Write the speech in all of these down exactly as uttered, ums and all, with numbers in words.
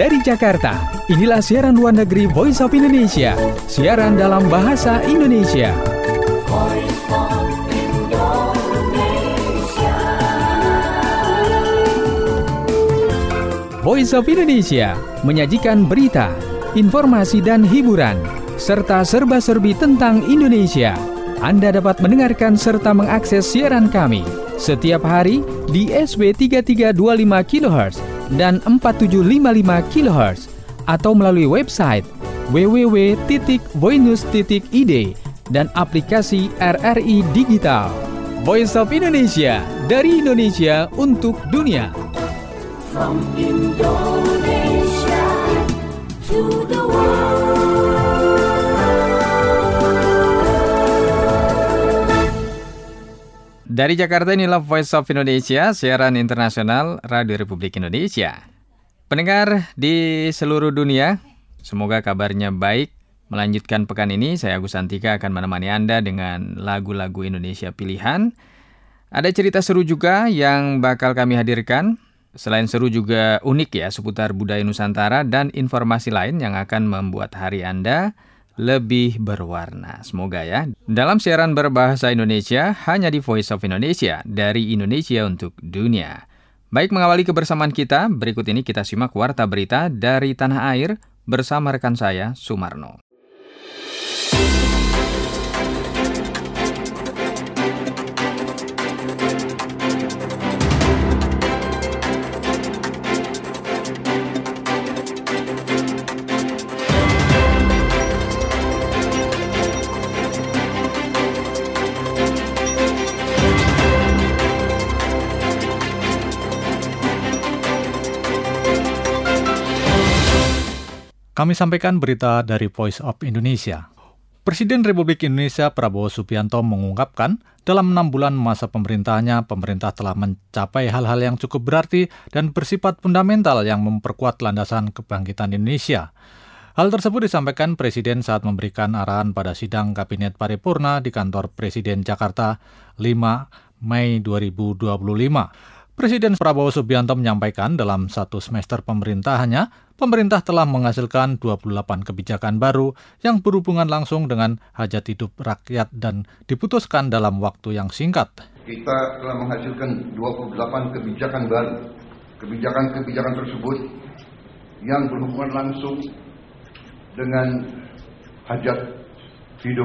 Dari Jakarta, inilah siaran luar negeri Voice of Indonesia, siaran dalam bahasa Indonesia. Voice of Indonesia. Voice of Indonesia menyajikan berita, informasi dan hiburan, serta serba-serbi tentang Indonesia. Anda dapat mendengarkan serta mengakses siaran kami setiap hari di S B tiga tiga dua lima kilohertz dan empat tujuh lima lima kilohertz atau melalui website w w w titik voinews titik i d dan aplikasi R R I Digital. Voice of Indonesia, dari Indonesia untuk dunia. From Indonesia to the world. Dari Jakarta, inilah Voice of Indonesia, siaran internasional Radio Republik Indonesia. Pendengar di seluruh dunia, semoga kabarnya baik. Melanjutkan pekan ini, saya Agus Santika akan menemani Anda dengan lagu-lagu Indonesia pilihan. Ada cerita seru juga yang bakal kami hadirkan. Selain seru juga unik ya, seputar budaya Nusantara dan informasi lain yang akan membuat hari Anda lebih berwarna. Semoga ya. Dalam siaran berbahasa Indonesia, hanya di Voice of Indonesia, dari Indonesia untuk dunia. Baik, mengawali kebersamaan kita, berikut ini kita simak warta berita dari tanah air bersama rekan saya, Sumarno. Kami sampaikan berita dari Voice of Indonesia. Presiden Republik Indonesia Prabowo Subianto mengungkapkan, dalam enam bulan masa pemerintahannya, pemerintah telah mencapai hal-hal yang cukup berarti dan bersifat fundamental yang memperkuat landasan kebangkitan Indonesia. Hal tersebut disampaikan Presiden saat memberikan arahan pada sidang Kabinet Paripurna di kantor Presiden Jakarta lima Mei dua ribu dua puluh lima. Presiden Prabowo Subianto menyampaikan dalam satu semester pemerintahannya, pemerintah telah menghasilkan dua puluh delapan kebijakan baru yang berhubungan langsung dengan hajat hidup rakyat dan diputuskan dalam waktu yang singkat. Kita telah menghasilkan dua puluh delapan kebijakan baru. Kebijakan-kebijakan tersebut yang berhubungan langsung dengan hajat hidup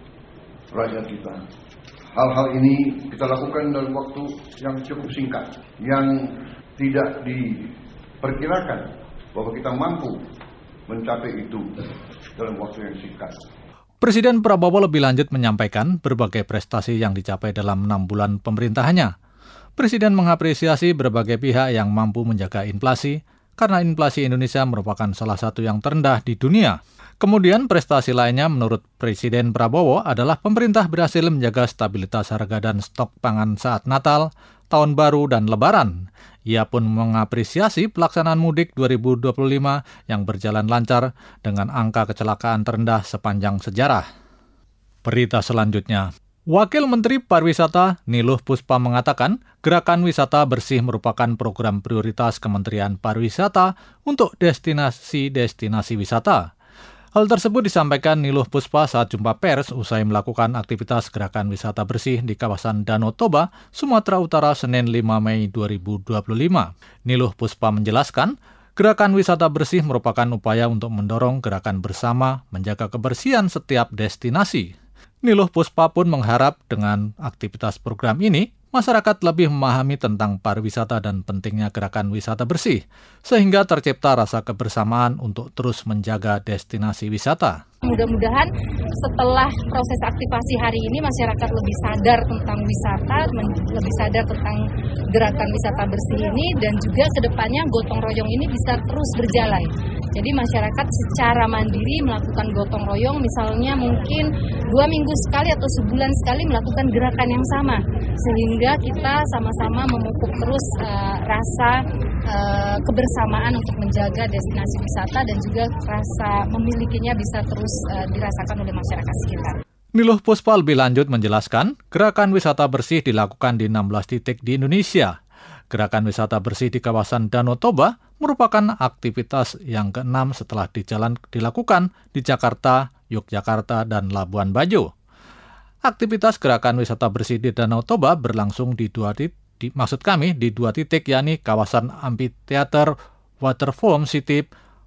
rakyat kita. Hal-hal ini kita lakukan dalam waktu yang cukup singkat, yang tidak diperkirakan bahwa kita mampu mencapai itu dalam waktu yang singkat. Presiden Prabowo lebih lanjut menyampaikan berbagai prestasi yang dicapai dalam enam bulan pemerintahannya. Presiden mengapresiasi berbagai pihak yang mampu menjaga inflasi, karena inflasi Indonesia merupakan salah satu yang terendah di dunia. Kemudian prestasi lainnya menurut Presiden Prabowo adalah pemerintah berhasil menjaga stabilitas harga dan stok pangan saat Natal, Tahun Baru, dan Lebaran. Ia pun mengapresiasi pelaksanaan mudik dua ribu dua puluh lima yang berjalan lancar dengan angka kecelakaan terendah sepanjang sejarah. Berita selanjutnya. Wakil Menteri Pariwisata Niluh Puspa mengatakan, gerakan wisata bersih merupakan program prioritas Kementerian Pariwisata untuk destinasi-destinasi wisata. Hal tersebut disampaikan Niluh Puspa saat jumpa pers usai melakukan aktivitas gerakan wisata bersih di kawasan Danau Toba, Sumatera Utara, Senin lima Mei dua ribu dua puluh lima. Niluh Puspa menjelaskan, gerakan wisata bersih merupakan upaya untuk mendorong gerakan bersama menjaga kebersihan setiap destinasi. Niluh Puspa pun mengharap dengan aktivitas program ini, masyarakat lebih memahami tentang pariwisata dan pentingnya gerakan wisata bersih, sehingga tercipta rasa kebersamaan untuk terus menjaga destinasi wisata. Mudah-mudahan setelah proses aktivasi hari ini masyarakat lebih sadar tentang wisata, lebih sadar tentang gerakan wisata bersih ini, dan juga kedepannya gotong royong ini bisa terus berjalan. Jadi masyarakat secara mandiri melakukan gotong royong, misalnya mungkin dua minggu sekali atau sebulan sekali melakukan gerakan yang sama, sehingga kita sama-sama memupuk terus uh, rasa uh, kebersamaan untuk menjaga destinasi wisata dan juga rasa memilikinya bisa terus uh, dirasakan oleh masyarakat sekitar. Niluh Puspa lebih lanjut menjelaskan, gerakan wisata bersih dilakukan di enam belas titik di Indonesia. Gerakan wisata bersih di kawasan Danau Toba merupakan aktivitas yang keenam setelah di jalan dilakukan di Jakarta, Yogyakarta, dan Labuan Bajo. Aktivitas gerakan wisata bersih di Danau Toba berlangsung di dua titik, di, maksud kami di dua titik, yakni kawasan Amphitheater Waterfoam City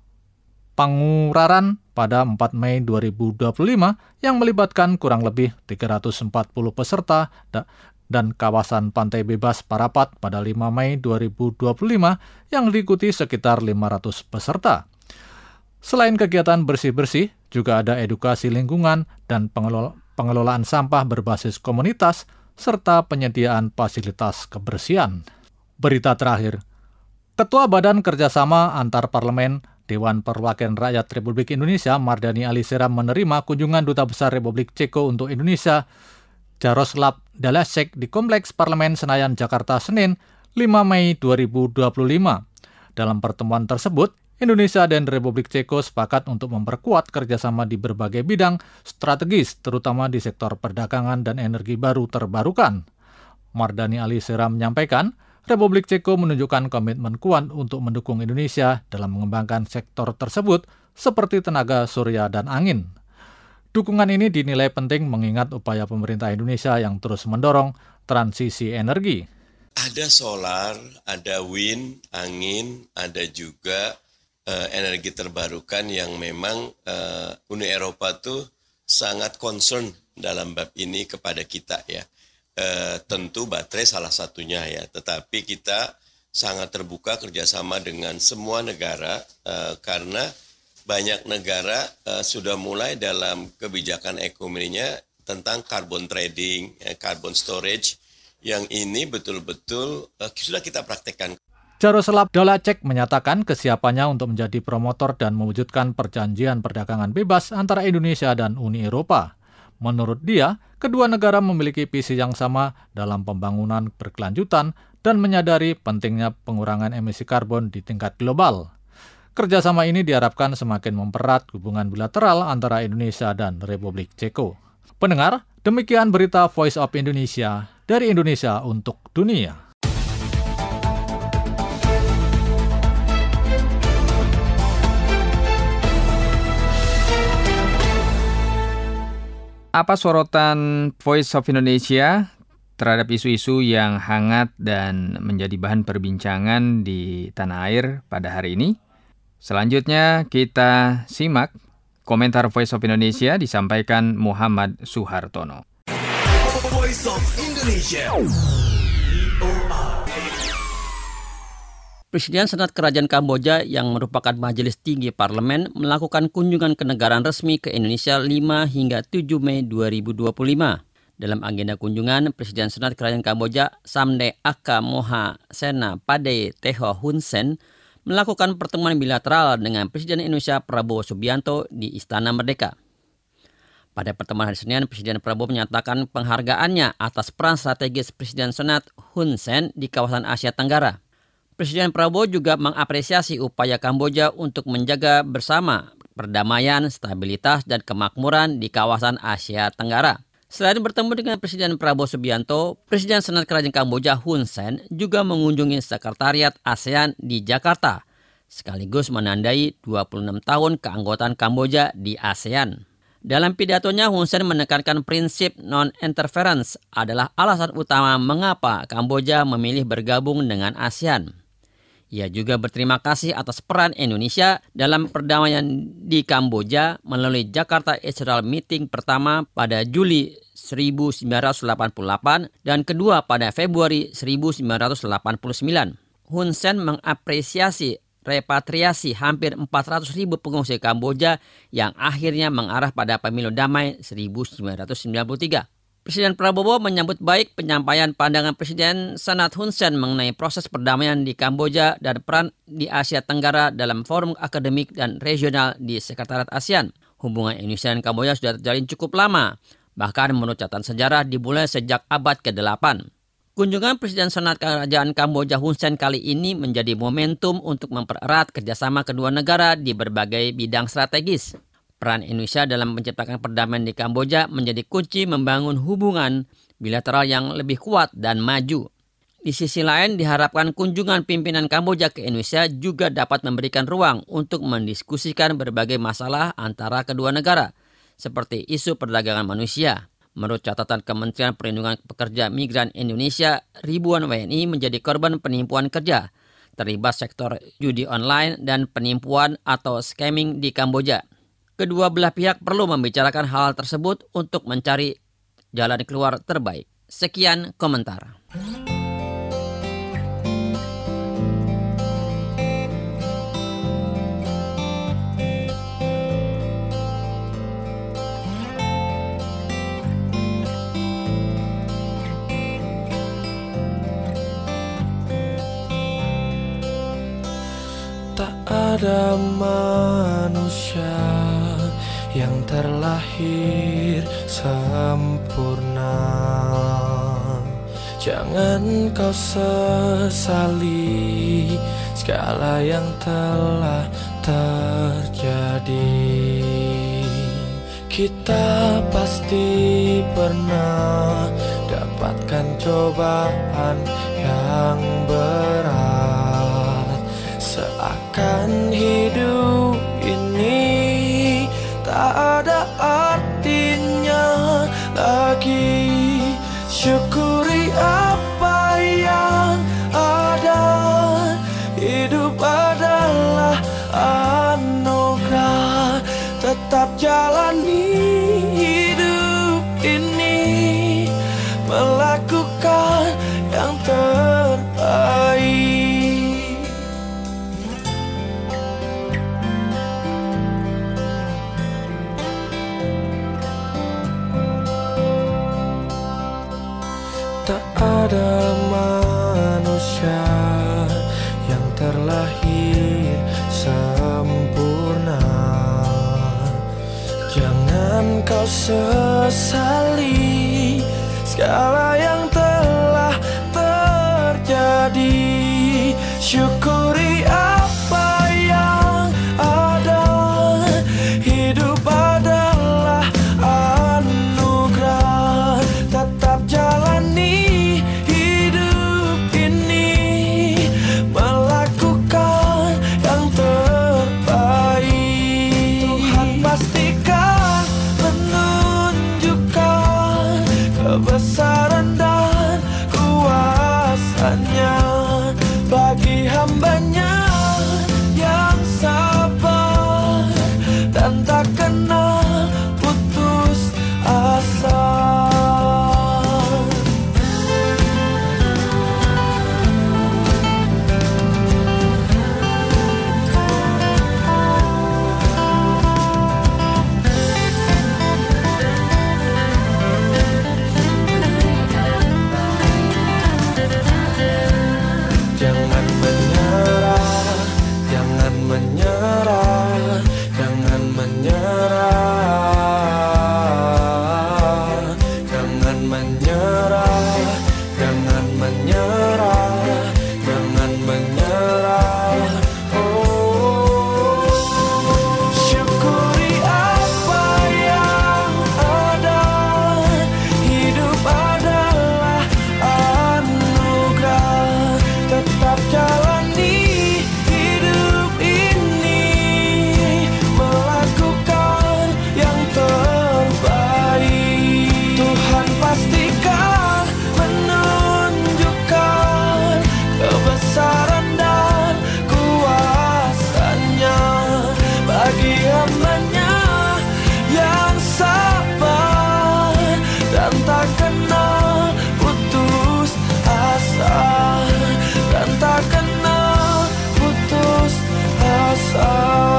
Panguraran pada empat Mei dua ribu dua puluh lima yang melibatkan kurang lebih tiga ratus empat puluh peserta dan kawasan Pantai Bebas Parapat pada lima Mei dua ribu dua puluh lima yang diikuti sekitar lima ratus peserta. Selain kegiatan bersih-bersih, juga ada edukasi lingkungan dan pengelola, pengelolaan sampah berbasis komunitas, serta penyediaan fasilitas kebersihan. Berita terakhir, Ketua Badan Kerjasama Antar Parlemen Dewan Perwakilan Rakyat Republik Indonesia Mardani Alisera menerima kunjungan Duta Besar Republik Ceko untuk Indonesia Jaroslav Dalecek di Kompleks Parlemen Senayan, Jakarta, Senin, lima Mei dua ribu dua puluh lima. Dalam pertemuan tersebut, Indonesia dan Republik Ceko sepakat untuk memperkuat kerjasama di berbagai bidang strategis, terutama di sektor perdagangan dan energi baru terbarukan. Mardani Alisera menyampaikan, Republik Ceko menunjukkan komitmen kuat untuk mendukung Indonesia dalam mengembangkan sektor tersebut seperti tenaga surya dan angin. Dukungan ini dinilai penting mengingat upaya pemerintah Indonesia yang terus mendorong transisi energi. Ada solar, ada wind, angin, ada juga uh, energi terbarukan yang memang uh, Uni Eropa tuh sangat concern dalam bab ini kepada kita ya. Uh, tentu baterai salah satunya ya, tetapi kita sangat terbuka kerjasama dengan semua negara uh, karena banyak negara uh, sudah mulai dalam kebijakan ekonominya tentang carbon trading, eh, carbon storage, yang ini betul-betul uh, sudah kita praktekkan. Jaroslav Dalecek menyatakan kesiapannya untuk menjadi promotor dan mewujudkan perjanjian perdagangan bebas antara Indonesia dan Uni Eropa. Menurut dia, kedua negara memiliki visi yang sama dalam pembangunan berkelanjutan dan menyadari pentingnya pengurangan emisi karbon di tingkat global. Kerjasama ini diharapkan semakin mempererat hubungan bilateral antara Indonesia dan Republik Ceko. Pendengar, demikian berita Voice of Indonesia dari Indonesia untuk dunia. Apa sorotan Voice of Indonesia terhadap isu-isu yang hangat dan menjadi bahan perbincangan di tanah air pada hari ini? Selanjutnya kita simak komentar Voice of Indonesia disampaikan Muhammad Suhartono. Voice of Indonesia. Presiden Senat Kerajaan Kamboja yang merupakan majelis tinggi parlemen melakukan kunjungan kenegaraan resmi ke Indonesia lima hingga tujuh Mei dua ribu dua puluh lima. Dalam agenda kunjungan, Presiden Senat Kerajaan Kamboja Samdech Aka Moha Sena Pade Teho Hun Sen melakukan pertemuan bilateral dengan Presiden Indonesia Prabowo Subianto di Istana Merdeka. Pada pertemuan hari Senin, Presiden Prabowo menyatakan penghargaannya atas peran strategis Presiden Senat Hun Sen di kawasan Asia Tenggara. Presiden Prabowo juga mengapresiasi upaya Kamboja untuk menjaga bersama perdamaian, stabilitas, dan kemakmuran di kawasan Asia Tenggara. Selain bertemu dengan Presiden Prabowo Subianto, Presiden Senat Kerajaan Kamboja Hun Sen juga mengunjungi Sekretariat ASEAN di Jakarta, sekaligus menandai dua puluh enam tahun keanggotaan Kamboja di ASEAN. Dalam pidatonya, Hun Sen menekankan prinsip non-interference adalah alasan utama mengapa Kamboja memilih bergabung dengan ASEAN. Ia juga berterima kasih atas peran Indonesia dalam perdamaian di Kamboja melalui Jakarta Israel Meeting pertama pada Juli seribu sembilan ratus delapan puluh delapan dan kedua pada Februari seribu sembilan ratus delapan puluh sembilan. Hun Sen mengapresiasi repatriasi hampir empat ratus ribu pengungsi Kamboja yang akhirnya mengarah pada pemilu damai seribu sembilan ratus sembilan puluh tiga. Presiden Prabowo menyambut baik penyampaian pandangan Presiden Senat Hun Sen mengenai proses perdamaian di Kamboja dan peran di Asia Tenggara dalam forum akademik dan regional di Sekretariat ASEAN. Hubungan Indonesia dan Kamboja sudah terjalin cukup lama, bahkan menurut catatan sejarah dimulai sejak abad kedelapan. Kunjungan Presiden Senat Kerajaan Kamboja Hun Sen kali ini menjadi momentum untuk mempererat kerjasama kedua negara di berbagai bidang strategis. Peran Indonesia dalam menciptakan perdamaian di Kamboja menjadi kunci membangun hubungan bilateral yang lebih kuat dan maju. Di sisi lain, diharapkan kunjungan pimpinan Kamboja ke Indonesia juga dapat memberikan ruang untuk mendiskusikan berbagai masalah antara kedua negara, seperti isu perdagangan manusia. Menurut catatan Kementerian Perlindungan Pekerja Migran Indonesia, ribuan W N I menjadi korban penipuan kerja, terlibat sektor judi online dan penipuan atau scamming di Kamboja. Kedua belah pihak perlu membicarakan hal tersebut untuk mencari jalan keluar terbaik. Sekian komentar. Ada manusia yang terlahir sempurna. Jangan kau sesali segala yang telah terjadi. Kita pasti pernah dapatkan cobaan yang berat. Seakan hidup ini tak ada artinya lagi. Syukuri apa yang ada. Hidup adalah anugerah. Tetap jalani hidup ini, melakukan yang terbaik. Tak ada manusia yang terlahir sempurna. Jangan kau sesali segala yang telah terjadi. Syukuri apa yang ada. Hidup adalah anugerah. Tetap jalani kebesaran dan kuasanya bagi hambanya yang sabar dan tak kenal putus asa. Menyerah, jangan menyerah, jangan menyerah, jangan menyerah, jangan menyerah. Oh, syukuri apa yang ada. Hidup adalah anugerah. Tetap jalani kebesaran dan kuasanya bagi hambanya yang sabar dan tak kenal putus asa, dan tak kenal putus asa.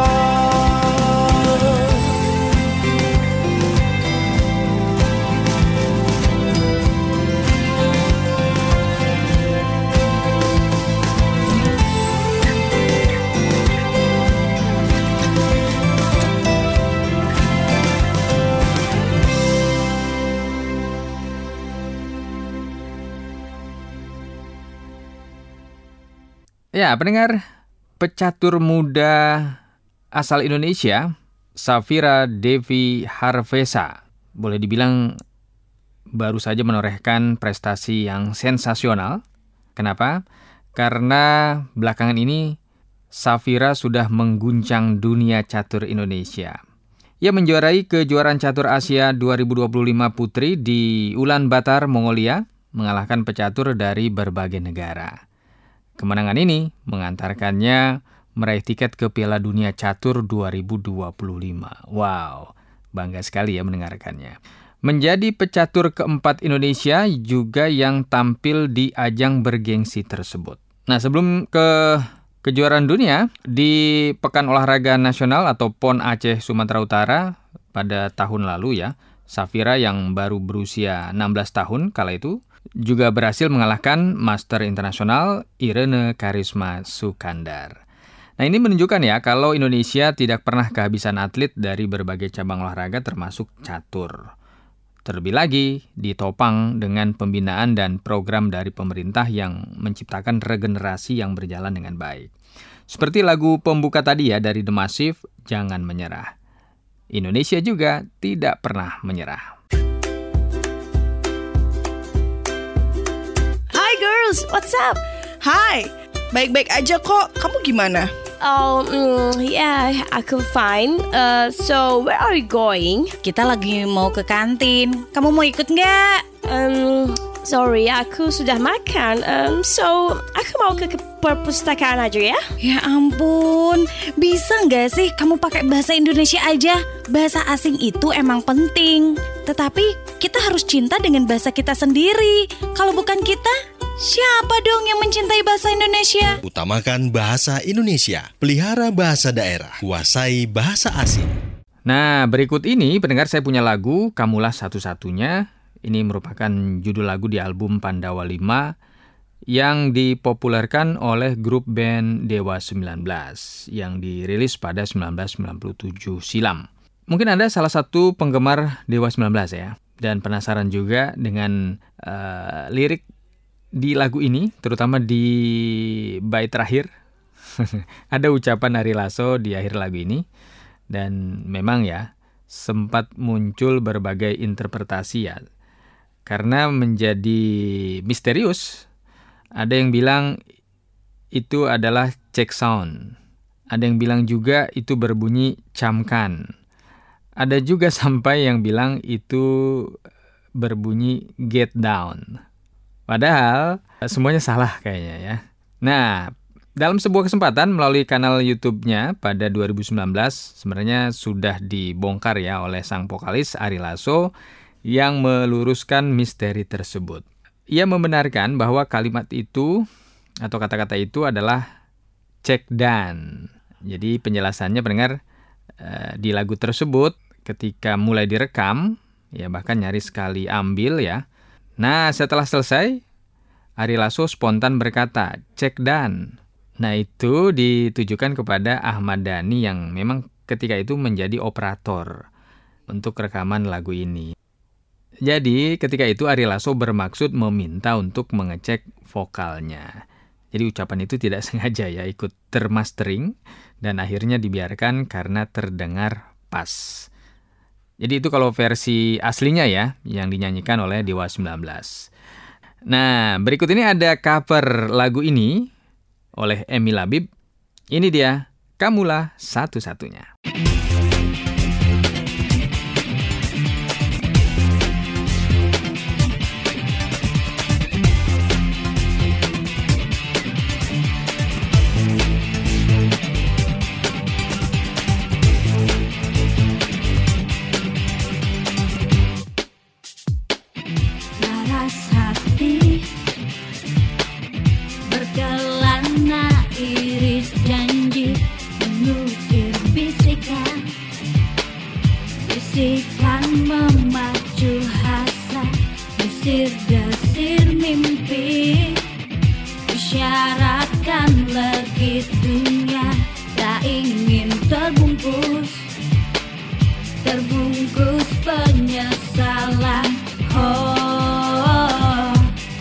Ya, pendengar, pecatur muda asal Indonesia, Safira Devi Harvesa, boleh dibilang baru saja menorehkan prestasi yang sensasional Kenapa? Karena belakangan ini Safira sudah mengguncang dunia catur Indonesia. Ia menjuarai kejuaraan catur Asia dua ribu dua puluh lima putri di Ulaanbaatar, Mongolia, mengalahkan pecatur dari berbagai negara. Kemenangan ini mengantarkannya meraih tiket ke Piala Dunia Catur dua ribu dua puluh lima. Wow, bangga sekali ya mendengarkannya. Menjadi pecatur keempat Indonesia juga yang tampil di ajang bergengsi tersebut. Nah, sebelum ke kejuaraan dunia di Pekan Olahraga Nasional atau PON Aceh Sumatera Utara pada tahun lalu ya, Safira yang baru berusia enam belas tahun kala itu juga berhasil mengalahkan Master Internasional Irene Karisma Sukandar. Nah, ini menunjukkan ya kalau Indonesia tidak pernah kehabisan atlet dari berbagai cabang olahraga termasuk catur. Terlebih lagi ditopang dengan pembinaan dan program dari pemerintah yang menciptakan regenerasi yang berjalan dengan baik. Seperti lagu pembuka tadi ya dari The Massive, Jangan Menyerah. Indonesia juga tidak pernah menyerah. Hi girls, what's up? Hi, baik-baik aja kok. Kamu gimana? Oh, mm, yeah, aku fine. Uh, so, where are you going? Kita lagi mau ke kantin. Kamu mau ikut nggak? Um, sorry, aku sudah makan. Um, so, aku mau ke, ke perpustakaan aja ya. Ya ampun, bisa nggak sih kamu pakai bahasa Indonesia aja? Bahasa asing itu emang penting. Tetapi kita harus cinta dengan bahasa kita sendiri. Kalau bukan kita, siapa dong yang mencintai bahasa Indonesia? Utamakan bahasa Indonesia, pelihara bahasa daerah, kuasai bahasa asing. Nah, berikut ini pendengar saya punya lagu Kamulah Satu-Satunya. Ini merupakan judul lagu di album Pandawa lima yang dipopulerkan oleh grup band Dewa sembilan belas yang dirilis pada seribu sembilan ratus sembilan puluh tujuh silam. Mungkin Anda salah satu penggemar Dewa sembilan belas ya, dan penasaran juga dengan uh, lirik di lagu ini, terutama di bait terakhir. Ada ucapan Ari Lasso di akhir lagu ini. Dan memang ya, sempat muncul berbagai interpretasi ya. Karena menjadi misterius. Ada yang bilang itu adalah check sound. Ada yang bilang juga itu berbunyi camkan. Ada juga sampai yang bilang itu berbunyi get down. Padahal semuanya salah kayaknya ya. Nah, dalam sebuah kesempatan melalui kanal YouTube-nya pada dua ribu sembilan belas sebenarnya sudah dibongkar ya oleh sang vokalis Ari Lasso yang meluruskan misteri tersebut. Ia membenarkan bahwa kalimat itu atau kata-kata itu adalah check down. Jadi penjelasannya pendengar eh, di lagu tersebut ketika mulai direkam ya bahkan nyaris sekali ambil ya. Nah, setelah selesai, Ari Lasso spontan berkata, cek dan. Nah, itu ditujukan kepada Ahmad Dhani yang memang ketika itu menjadi operator untuk rekaman lagu ini. Jadi, ketika itu Ari Lasso bermaksud meminta untuk mengecek vokalnya. Jadi, ucapan itu tidak sengaja ya ikut termastering dan akhirnya dibiarkan karena terdengar pas. Jadi itu kalau versi aslinya ya, yang dinyanyikan oleh Dewa sembilan belas. Nah, berikut ini ada cover lagu ini oleh Emil Labib. Ini dia, Kamulah Satu-Satunya. Bisikan memacu hasrat, desir-desir mimpi, isyaratkan legit dunia, tak ingin terbungkus, terbungkus penyesalan. Oh,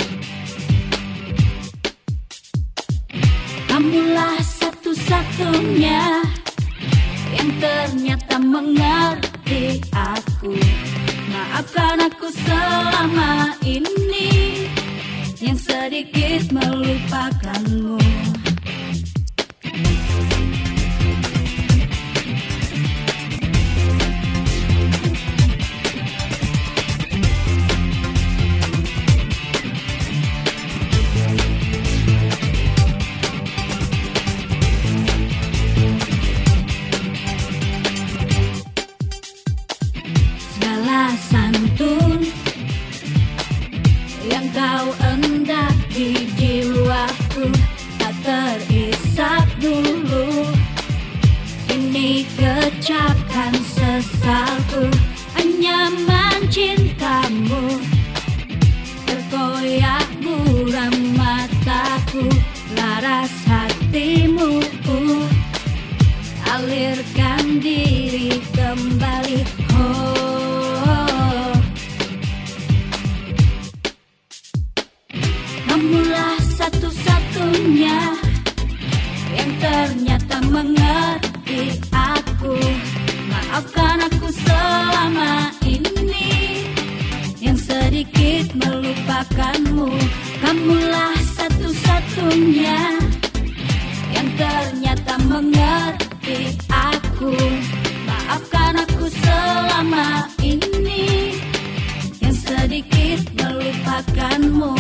kamulah satu-satunya yang ternyata mengerti aku. Maafkan aku selama ini yang sedikit melupakanmu. Santun yang kau endak di jiwaku tak terisap dulu. Ini kecapkan sesalku, anyaman cintamu terkoyak buram mataku. Laras hatimu alirkan diri kembali. Oh, kamulah satu-satunya yang ternyata mengerti aku. Maafkan aku selama ini yang sedikit melupakanmu. Kamulah satu-satunya yang ternyata mengerti aku. Maafkan aku selama ini yang sedikit melupakanmu.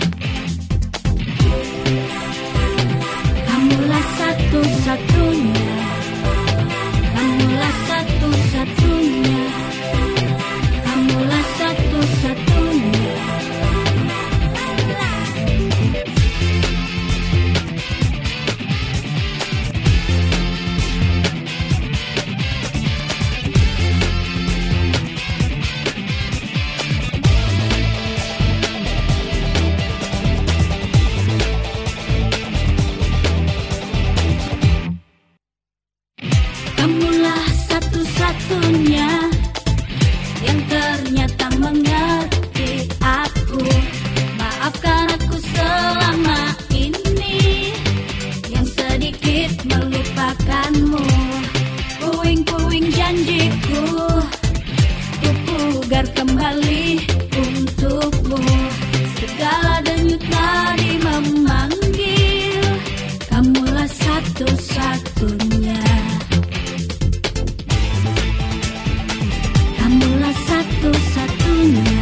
Kamulah satu-satunya, kamulah satu-satunya, kamulah satu-satunya. Kamulah satu-satunya yang ternyata mengerti aku. Maafkan aku selama ini yang sedikit melupakanmu. Puing-puing janjiku ku pugar kembali untukmu. Segala denyut nadi memanggil, kamulah satu-satunya. Kamulah satu-satunya.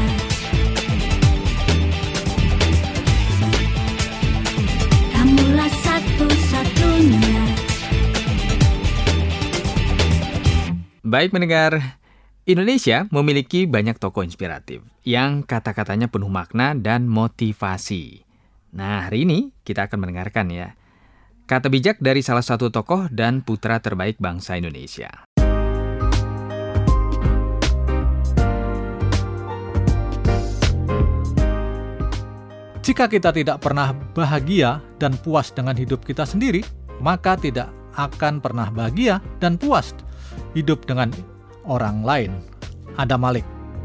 Kamulah satu-satunya. Baik pendengar, Indonesia memiliki banyak tokoh inspiratif yang kata-katanya penuh makna dan motivasi. Nah, hari ini kita akan mendengarkan ya kata bijak dari salah satu tokoh dan putra terbaik bangsa Indonesia. Jika kita tidak pernah bahagia dan puas dengan hidup kita sendiri, maka tidak akan pernah bahagia dan puas hidup dengan orang lain. Adam Malik.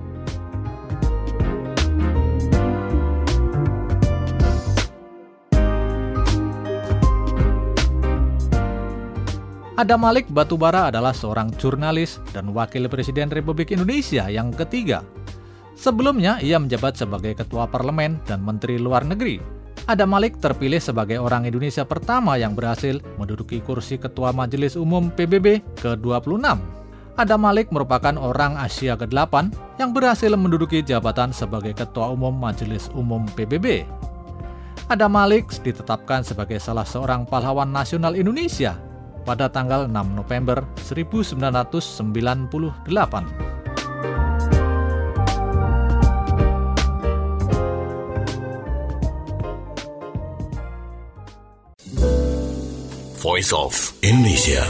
Adam Malik Batubara adalah seorang jurnalis dan wakil Presiden Republik Indonesia yang ketiga. Sebelumnya, ia menjabat sebagai Ketua Parlemen dan Menteri Luar Negeri. Adam Malik terpilih sebagai orang Indonesia pertama yang berhasil menduduki kursi Ketua Majelis Umum P B B ke dua puluh enam. Adam Malik merupakan orang Asia ke delapan yang berhasil menduduki jabatan sebagai Ketua Umum Majelis Umum P B B. Adam Malik ditetapkan sebagai salah seorang pahlawan nasional Indonesia pada tanggal enam November seribu sembilan ratus sembilan puluh delapan. Voice of Indonesia.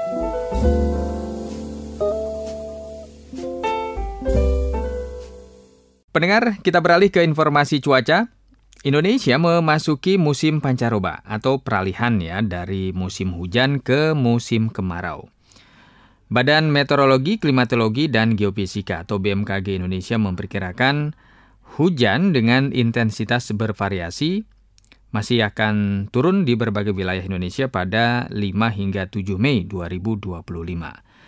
Pendengar, kita beralih ke informasi cuaca. Indonesia memasuki musim pancaroba atau peralihan ya dari musim hujan ke musim kemarau. Badan Meteorologi, Klimatologi, dan Geofisika atau B M K G Indonesia memperkirakan hujan dengan intensitas bervariasi masih akan turun di berbagai wilayah Indonesia pada lima hingga tujuh Mei dua ribu dua puluh lima.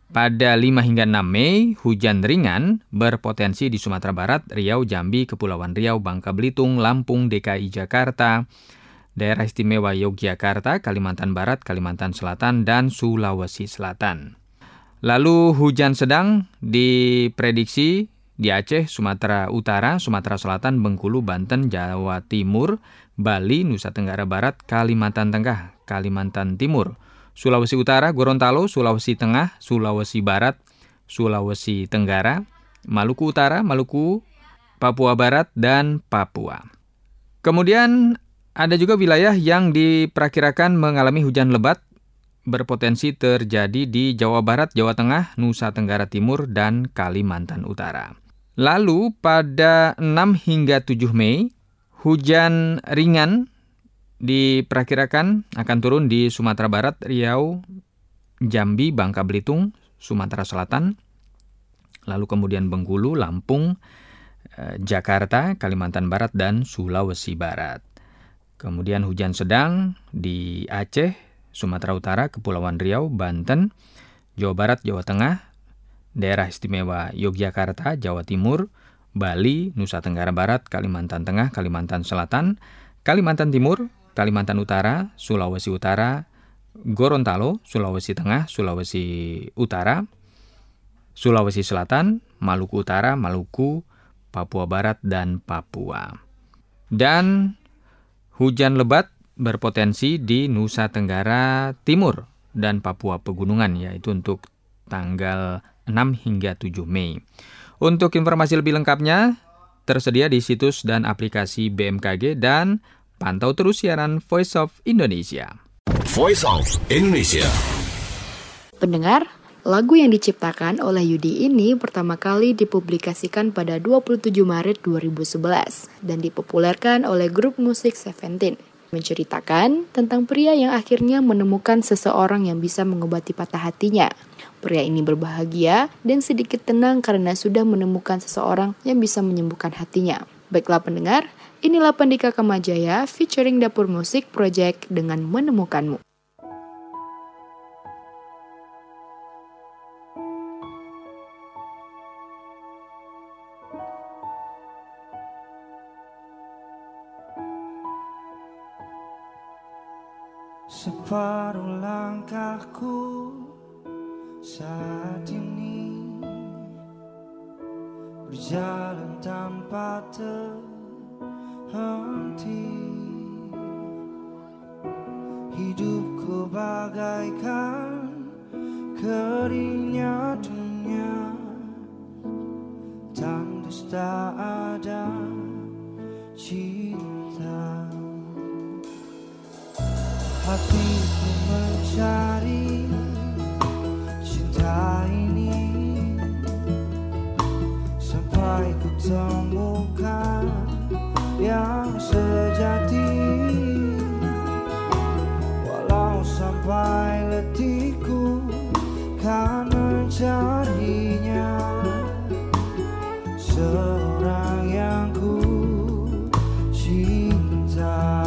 Pada lima hingga enam Mei, hujan ringan berpotensi di Sumatera Barat, Riau, Jambi, Kepulauan Riau, Bangka Belitung, Lampung, D K I Jakarta, Daerah Istimewa Yogyakarta, Kalimantan Barat, Kalimantan Selatan, dan Sulawesi Selatan. Lalu hujan sedang diprediksi di Aceh, Sumatera Utara, Sumatera Selatan, Bengkulu, Banten, Jawa Timur, Bali, Nusa Tenggara Barat, Kalimantan Tengah, Kalimantan Timur, Sulawesi Utara, Gorontalo, Sulawesi Tengah, Sulawesi Barat, Sulawesi Tenggara, Maluku Utara, Maluku, Papua Barat, dan Papua. Kemudian ada juga wilayah yang diperkirakan mengalami hujan lebat berpotensi terjadi di Jawa Barat, Jawa Tengah, Nusa Tenggara Timur, dan Kalimantan Utara. Lalu pada enam hingga tujuh Mei, hujan ringan diperkirakan akan turun di Sumatera Barat, Riau, Jambi, Bangka Belitung, Sumatera Selatan, lalu kemudian Bengkulu, Lampung, eh, Jakarta, Kalimantan Barat, dan Sulawesi Barat. Kemudian hujan sedang di Aceh, Sumatera Utara, Kepulauan Riau, Banten, Jawa Barat, Jawa Tengah, Daerah Istimewa Yogyakarta, Jawa Timur, Bali, Nusa Tenggara Barat, Kalimantan Tengah, Kalimantan Selatan, Kalimantan Timur, Kalimantan Utara, Sulawesi Utara, Gorontalo, Sulawesi Tengah, Sulawesi Utara, Sulawesi Selatan, Maluku Utara, Maluku, Papua Barat, dan Papua. Dan hujan lebat berpotensi di Nusa Tenggara Timur dan Papua Pegunungan, yaitu untuk tanggal enam hingga tujuh Mei. Untuk informasi lebih lengkapnya, tersedia di situs dan aplikasi B M K G dan pantau terus siaran Voice of Indonesia. Voice of Indonesia. Pendengar, lagu yang diciptakan oleh Yudi ini pertama kali dipublikasikan pada dua puluh tujuh Maret dua ribu sebelas dan dipopulerkan oleh grup musik Seventeen. Menceritakan tentang pria yang akhirnya menemukan seseorang yang bisa mengobati patah hatinya. Pria ini berbahagia dan sedikit tenang karena sudah menemukan seseorang yang bisa menyembuhkan hatinya. Baiklah pendengar, inilah Pendika Kamajaya featuring Dapur Musik Project dengan Menemukanmu. Separuh langkahku saat ini berjalan tanpa terhenti. Hidupku bagaikan keringnya dunia, tandus tak ada cinta. Hatiku mencari cinta ini sampai ku temukan yang sejati. Walau sampai letihku kan mencarinya, seorang yang ku cinta.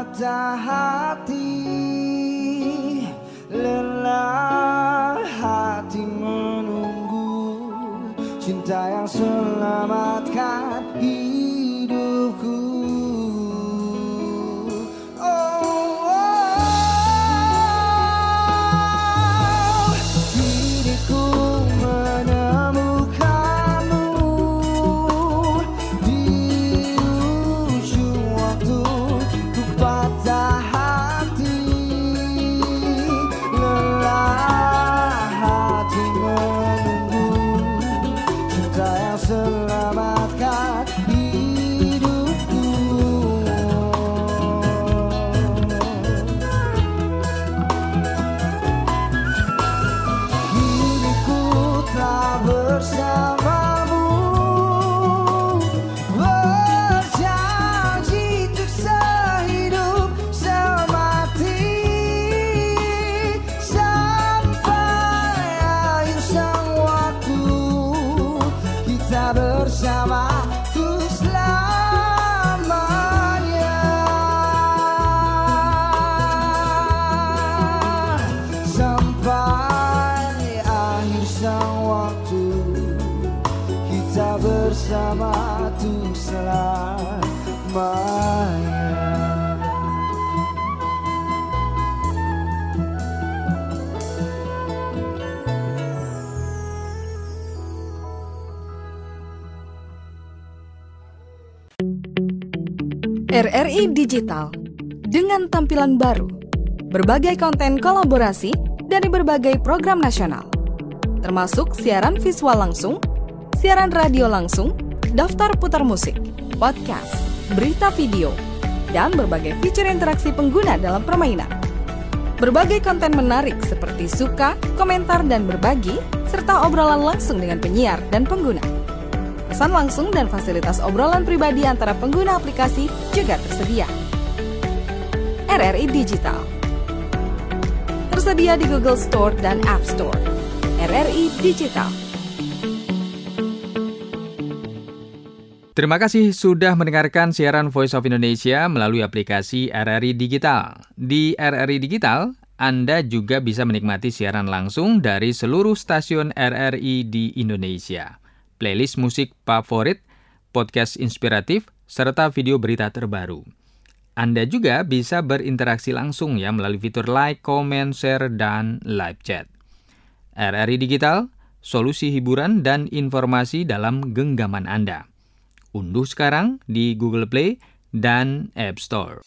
patah hati, lelah hati menunggu cinta yang selamatkan hidupku. Bersama tuh selamanya. R R I Digital dengan tampilan baru, berbagai konten kolaborasi dari berbagai program nasional, termasuk siaran visual langsung, siaran radio langsung, daftar putar musik, podcast, berita video, dan berbagai fitur interaksi pengguna dalam permainan. Berbagai konten menarik seperti suka, komentar, dan berbagi, serta obrolan langsung dengan penyiar dan pengguna. Pesan langsung dan fasilitas obrolan pribadi antara pengguna aplikasi juga tersedia. R R I Digital tersedia di Google Store dan App Store. R R I Digital. Terima kasih sudah mendengarkan siaran Voice of Indonesia melalui aplikasi R R I Digital. Di R R I Digital, Anda juga bisa menikmati siaran langsung dari seluruh stasiun R R I di Indonesia. Playlist musik favorit, podcast inspiratif, serta video berita terbaru. Anda juga bisa berinteraksi langsung ya melalui fitur like, comment, share, dan live chat. R R I Digital, solusi hiburan dan informasi dalam genggaman Anda. Unduh sekarang di Google Play dan App Store.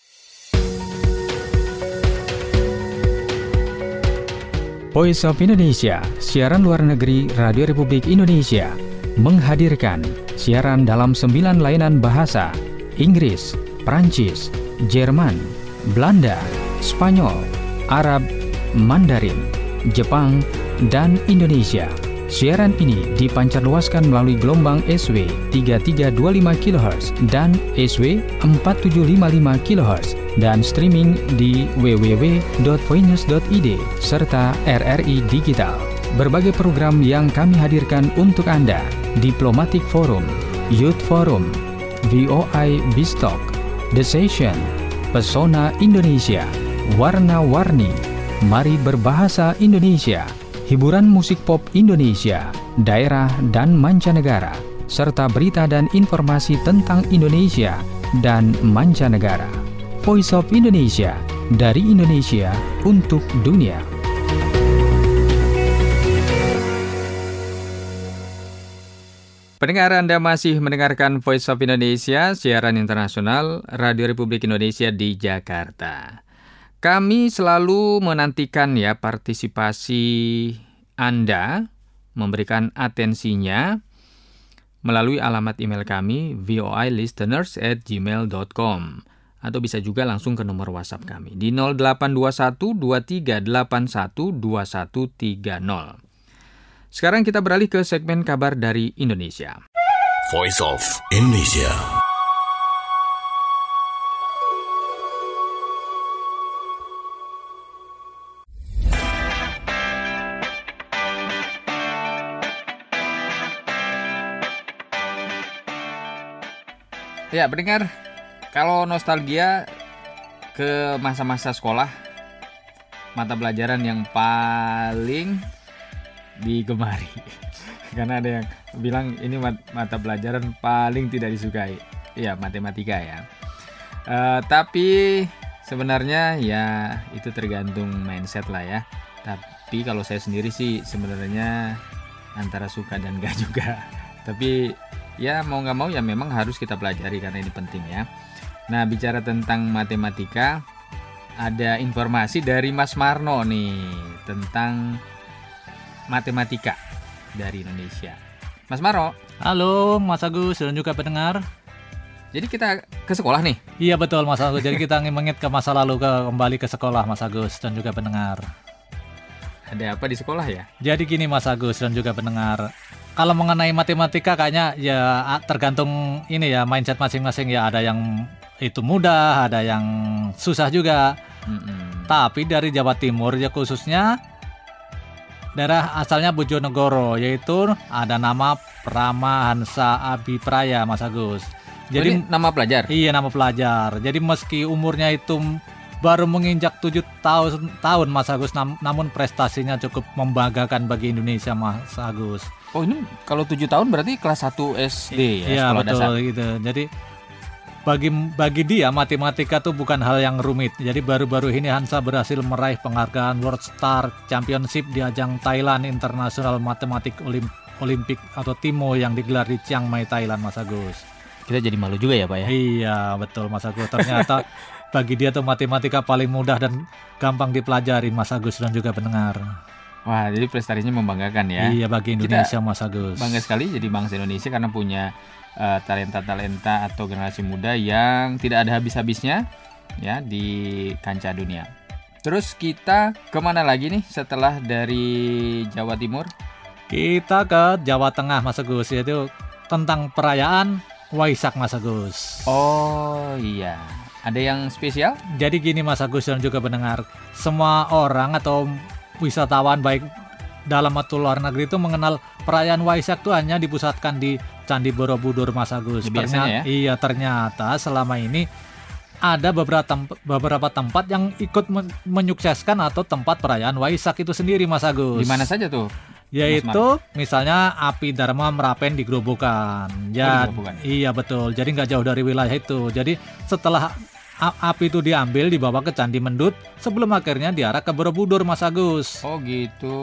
Voice of Indonesia, siaran luar negeri Radio Republik Indonesia, menghadirkan siaran dalam sembilan layanan bahasa: Inggris, Prancis, Jerman, Belanda, Spanyol, Arab, Mandarin, Jepang, dan Indonesia. Siaran ini dipancarluaskan melalui gelombang S W tiga tiga dua lima kilohertz dan S W empat tujuh lima lima kilohertz dan streaming di w w w dot voinews dot i d serta R R I Digital. Berbagai program yang kami hadirkan untuk Anda: Diplomatic Forum, Youth Forum, V O I Bistalk, The Session, Pesona Indonesia, Warna-Warni, Mari Berbahasa Indonesia, hiburan musik pop Indonesia, daerah dan mancanegara, serta berita dan informasi tentang Indonesia dan mancanegara. Voice of Indonesia, dari Indonesia untuk dunia. Pendengar, Anda masih mendengarkan Voice of Indonesia, siaran internasional Radio Republik Indonesia di Jakarta. Kami selalu menantikan ya partisipasi Anda, memberikan atensinya melalui alamat email kami voilisteners at gmail dot com atau bisa juga langsung ke nomor WhatsApp kami di nol delapan dua satu dua tiga delapan satu dua satu tiga nol. Sekarang kita beralih ke segmen kabar dari Indonesia. Voice of Indonesia. Ya, pendengar, kalau nostalgia ke masa-masa sekolah, mata pelajaran yang paling digemari. Karena ada yang bilang ini mata pelajaran paling tidak disukai. Ya, matematika ya. Uh, tapi sebenarnya ya itu tergantung mindset lah ya. Tapi kalau saya sendiri sih sebenarnya antara suka dan enggak juga. Tapi ya mau nggak mau ya memang harus kita pelajari karena ini penting ya. Nah, bicara tentang matematika, ada informasi dari Mas Marno nih tentang matematika dari Indonesia. Mas Marno. Halo Mas Agus dan juga pendengar. Jadi kita ke sekolah nih? Iya betul Mas Agus. Jadi kita mengingat ke masa lalu, ke kembali ke sekolah Mas Agus dan juga pendengar. Ada apa di sekolah ya? Jadi gini Mas Agus dan juga pendengar. Kalau mengenai matematika kayaknya ya tergantung ini ya mindset masing-masing ya. Ada yang itu mudah, ada yang susah juga. Mm-mm. Tapi dari Jawa Timur ya khususnya daerah asalnya Bojonegoro, yaitu ada nama Pramahansa Abipraya Mas Agus. Jadi nama pelajar? Iya, nama pelajar. Jadi meski umurnya itu baru menginjak tujuh tahun, tahun Mas Agus, nam, namun prestasinya cukup membanggakan bagi Indonesia Mas Agus. Oh ini kalau tujuh tahun berarti kelas satu S D ya? Iya betul dasar. Gitu. Jadi bagi bagi dia matematika itu bukan hal yang rumit. Jadi baru-baru ini Hansa berhasil meraih penghargaan World Star Championship di ajang Thailand International Mathematics Olympic atau T I M O yang digelar di Chiang Mai, Thailand Mas Agus. Kita jadi malu juga ya Pak ya? Iya betul Mas Agus. Ternyata bagi dia tuh matematika paling mudah dan gampang dipelajari Mas Agus dan juga pendengar. Wah, jadi prestasinya membanggakan ya? Iya bagi Indonesia Kita Mas Agus. Bangga sekali jadi bangsa Indonesia karena punya uh, talenta-talenta atau generasi muda yang tidak ada habis-habisnya ya di kancah dunia. Terus kita kemana lagi nih setelah dari Jawa Timur? Kita ke Jawa Tengah Mas Agus, yaitu tentang perayaan Waisak Mas Agus. Oh iya, ada yang spesial? Jadi gini Mas Agus dan juga pendengar, semua orang atau wisatawan baik dalam atau luar negeri itu mengenal perayaan Waisak itu hanya dipusatkan di Candi Borobudur Mas Agus. Biasanya ya? Iya, ternyata selama ini ada beberapa tempat, beberapa tempat yang ikut men- menyukseskan atau tempat perayaan Waisak itu sendiri Mas Agus. Di mana saja tuh? Yaitu misalnya Api Dharma Merapen di Grobogan. Ya, oh, di Grobogan. Iya betul. Jadi nggak jauh dari wilayah itu. Jadi setelah a- api itu diambil dibawa ke Candi Mendut sebelum akhirnya diarah ke Borobudur Mas Agus. Oh gitu.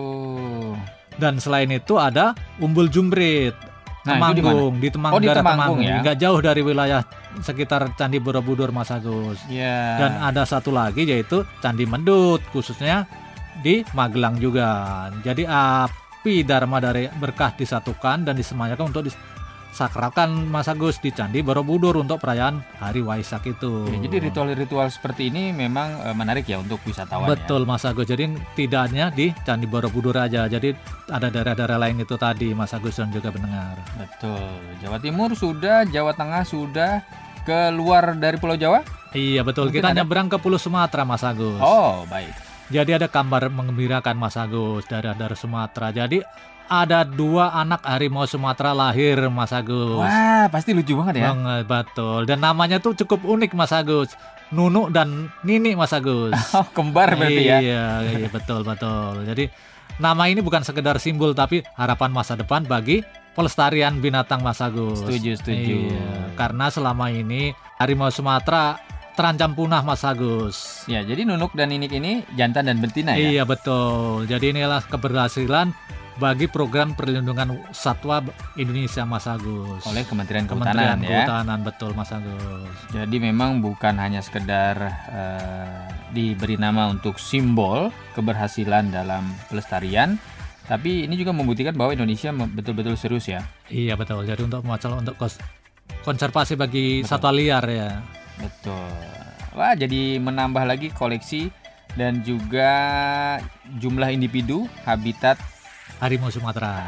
Dan selain itu ada Umbul Jumbrit. Nah, Temanggung di, di Temang, oh, di daerah Temanggung, Temanggung. ya? Nggak jauh dari wilayah sekitar Candi Borobudur Mas Agus. Yeah. Dan ada satu lagi yaitu Candi Mendut khususnya di Magelang juga. Jadi api Dharma dari berkah disatukan dan disemayamkan untuk disakralkan Mas Agus di Candi Borobudur untuk perayaan Hari Waisak itu. Ya, jadi ritual-ritual seperti ini memang e, menarik ya untuk wisatawan. Betul ya? Mas Agus. Jadi tidak hanya di Candi Borobudur aja. Jadi ada daerah-daerah lain itu tadi Mas Agus dan juga pendengar. Betul. Jawa Timur sudah, Jawa Tengah sudah, keluar dari Pulau Jawa? Iya betul. Mungkin kita ada... nyebrang ke Pulau Sumatera Mas Agus. Oh baik. Jadi ada kabar menggembirakan Mas Agus dari daerah Sumatera. Jadi ada dua anak harimau Sumatera lahir Mas Agus. Wah pasti lucu banget ya. Banget, betul. Dan namanya tuh cukup unik Mas Agus. Nunu dan Nini Mas Agus. Oh kembar berarti ya. Iya, iya betul betul. Jadi nama ini bukan sekedar simbol tapi harapan masa depan bagi pelestarian binatang Mas Agus. Setuju setuju. Iya, karena selama ini harimau Sumatera terancam punah Mas Agus. Ya, jadi Nunuk dan Ninik ini jantan dan betina ya? Iya betul. Jadi inilah keberhasilan bagi program perlindungan satwa Indonesia Mas Agus. Oleh Kementerian Kementerian Kehutanan ya? Kehutanan, betul Mas Agus. Jadi memang bukan hanya sekedar uh, diberi nama untuk simbol keberhasilan dalam pelestarian, tapi ini juga membuktikan bahwa Indonesia betul-betul serius ya? Iya betul. Jadi untuk masalah untuk konservasi bagi betul. Satwa liar ya. Betul. Wah, jadi menambah lagi koleksi dan juga jumlah individu habitat harimau Sumatera.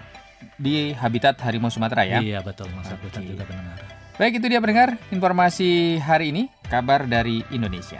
Di habitat harimau Sumatera ya? Iya, betul Mas Agus dan juga pendengar. Baik, itu dia pendengar informasi hari ini, kabar dari Indonesia.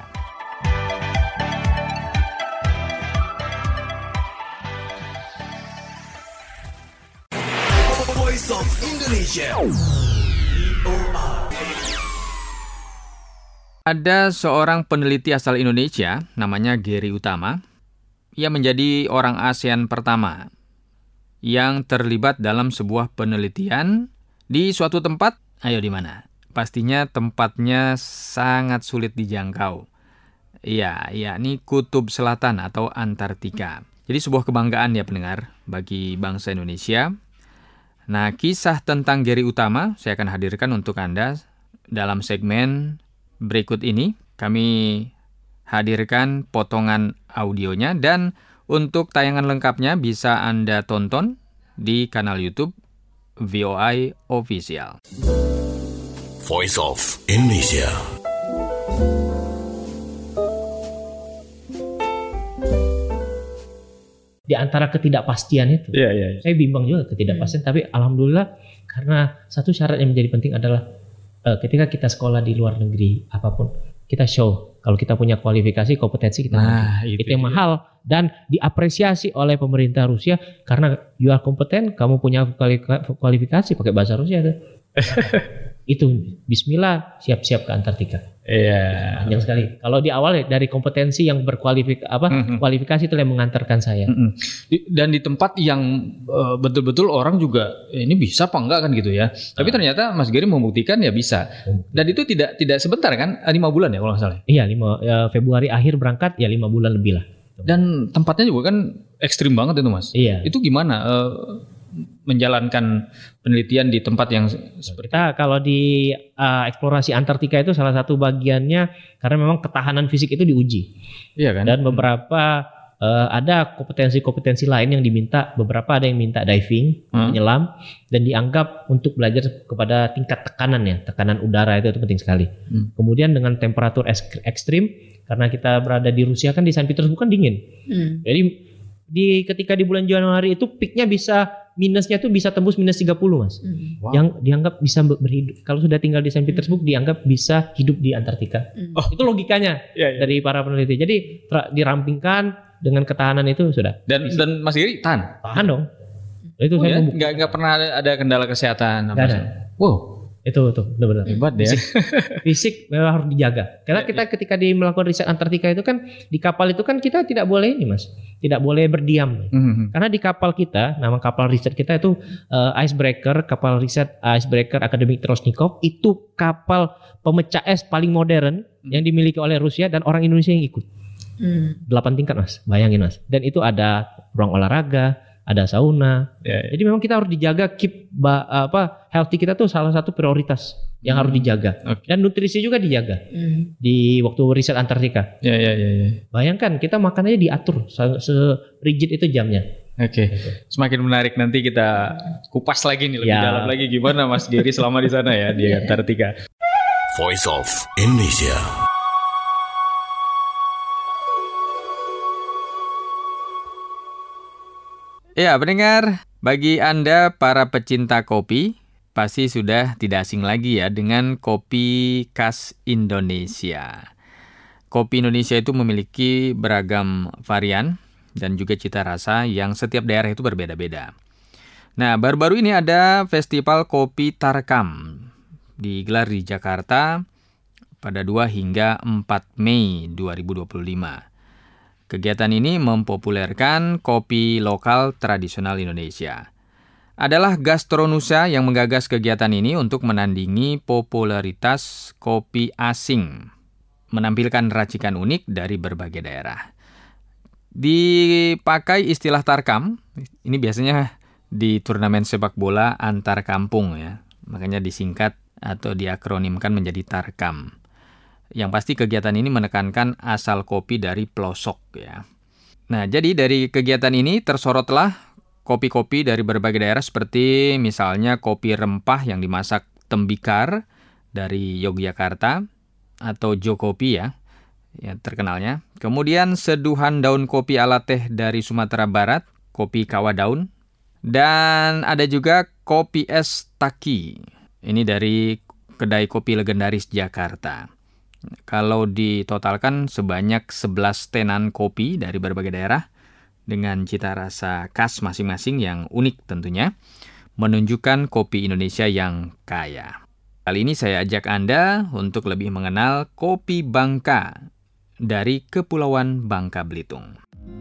Voice of Indonesia. V O R Ada seorang peneliti asal Indonesia, namanya Gary Utama. Ia menjadi orang ASEAN pertama yang terlibat dalam sebuah penelitian di suatu tempat. Ayo di mana? Pastinya tempatnya sangat sulit dijangkau. Iya, yakni Kutub Selatan atau Antartika. Jadi sebuah kebanggaan ya pendengar bagi bangsa Indonesia. Nah, kisah tentang Gary Utama saya akan hadirkan untuk Anda dalam segmen berikut ini. Kami hadirkan potongan audionya dan untuk tayangan lengkapnya bisa Anda tonton di kanal YouTube V O I Official. Voice of Indonesia. Di antara ketidakpastian itu, yeah, yeah, yeah. saya bimbang juga ketidakpastian. Hmm. Tapi alhamdulillah karena satu syarat yang menjadi penting adalah uh, ketika kita sekolah di luar negeri apapun kita show kalau kita punya kualifikasi kompetensi kita nah, itu, itu yang mahal dan diapresiasi oleh pemerintah Rusia karena you are kompeten, kamu punya kualifikasi pakai bahasa Rusia tuh. Itu bismillah siap-siap ke Antartika. Iya. Panjang sekali. Kalau di awal dari kompetensi yang berkualifikasi apa mm-hmm. kualifikasi itu yang mengantarkan saya. Mm-hmm. Dan di tempat yang uh, betul-betul orang juga ini bisa apa enggak kan gitu ya. Nah. Tapi ternyata Mas Gary membuktikan ya bisa. Dan itu tidak tidak sebentar kan? lima bulan ya kalau nggak salah. Iya, lima ya, Februari akhir berangkat ya lima bulan lebih lah. Dan tempatnya juga kan ekstrim banget itu Mas. Iya. Itu gimana? Uh, menjalankan penelitian di tempat yang seperti kita kalau di uh, eksplorasi Antartika itu salah satu bagiannya karena memang ketahanan fisik itu diuji. Iya kan? Dan beberapa uh, ada kompetensi-kompetensi lain yang diminta, beberapa ada yang minta diving, hmm. menyelam dan dianggap untuk belajar kepada tingkat tekanan ya, tekanan udara itu, itu penting sekali. Hmm. Kemudian dengan temperatur ekstrim karena kita berada di Rusia kan di Saint Petersburg kan dingin. Hmm. Jadi di ketika di bulan Januari itu peaknya bisa minusnya tuh bisa tembus minus tiga puluh Mas. Mm. Wow. Yang dianggap bisa berhidup. Kalau sudah tinggal di Saint Petersburg mm. dianggap bisa hidup di Antartika. Mm. Oh. Itu logikanya yeah, yeah. dari para peneliti. Jadi tra- dirampingkan dengan ketahanan itu sudah. Dan bisa. Dan Mas Gary tahan? Tahan dong. Itu oh, saya ya? Nggak nggak pernah ada, ada kendala kesehatan apa ada. Wow. Itu tuh benar-benar hebat ya. Fisik, fisik memang harus dijaga. Karena kita ketika di melakukan riset Antartika itu kan di kapal itu kan kita tidak boleh ini Mas, tidak boleh berdiam. Mm-hmm. Karena di kapal kita, nama kapal riset kita itu uh, Icebreaker, kapal riset Icebreaker Akademik Trosnikov, itu kapal pemecah es paling modern mm. yang dimiliki oleh Rusia dan orang Indonesia yang ikut. Mm. Delapan tingkat Mas, bayangin Mas. Dan itu ada ruang olahraga, ada sauna. Ya, ya. Jadi memang kita harus dijaga keep ba, apa healthy kita tuh salah satu prioritas yang hmm. harus dijaga. Okay. Dan nutrisi juga dijaga. Hmm. Di waktu riset Antartika. Ya ya ya ya. Bayangkan kita makanannya diatur se-rigid itu jamnya. Oke. Okay. Semakin menarik, nanti kita kupas lagi nih lebih ya. dalam lagi gimana Mas Gary selama di sana ya di Antartika. Voice of Indonesia. Ya, pendengar, bagi Anda para pecinta kopi, pasti sudah tidak asing lagi ya dengan kopi khas Indonesia. Kopi Indonesia itu memiliki beragam varian dan juga cita rasa yang setiap daerah itu berbeda-beda. Nah, baru-baru ini ada Festival Kopi Tarkam, digelar di Jakarta pada dua hingga empat Mei dua ribu dua puluh lima. Kegiatan ini mempopulerkan kopi lokal tradisional Indonesia. Adalah Gastronusa yang menggagas kegiatan ini untuk menandingi popularitas kopi asing, menampilkan racikan unik dari berbagai daerah. Dipakai istilah Tarkam, ini biasanya di turnamen sepak bola antar kampung ya, makanya disingkat atau diakronimkan menjadi Tarkam. Yang pasti kegiatan ini menekankan asal kopi dari pelosok ya. Nah, jadi dari kegiatan ini tersorotlah kopi-kopi dari berbagai daerah seperti misalnya kopi rempah yang dimasak tembikar dari Yogyakarta atau Jokopi ya, ya terkenalnya. Kemudian seduhan daun kopi ala teh dari Sumatera Barat, kopi kawah daun. Dan ada juga kopi es taki. Ini dari kedai kopi legendaris Jakarta. Kalau ditotalkan sebanyak sebelas tenan kopi dari berbagai daerah dengan cita rasa khas masing-masing yang unik tentunya, menunjukkan kopi Indonesia yang kaya. Kali ini saya ajak Anda untuk lebih mengenal kopi Bangka dari Kepulauan Bangka Belitung.